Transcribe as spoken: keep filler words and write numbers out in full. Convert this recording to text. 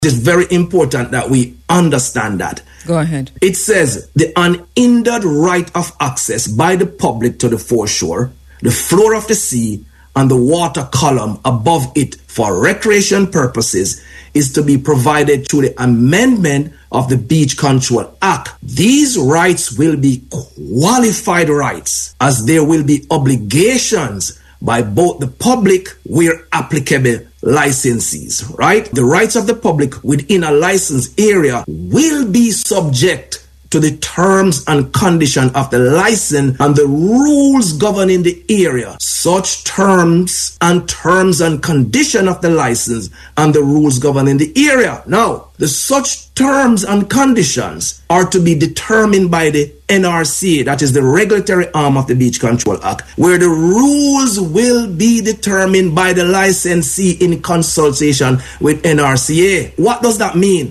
It's very important that we understand that. Go ahead. It says the unhindered right of access by the public to the foreshore, the floor of the sea, and the water column above it for recreation purposes is to be provided through the amendment of the Beach Control Act. These rights will be qualified rights, as there will be obligations by both the public where applicable licensees, right? The rights of the public within a licensed area will be subject to the terms and condition of the license and the rules governing the area. Such terms and terms and condition of the license and the rules governing the area. Now, the such terms and conditions are to be determined by the N R C A, that is the regulatory arm of the Beach Control Act, where the rules will be determined by the licensee in consultation with N R C A. What does that mean?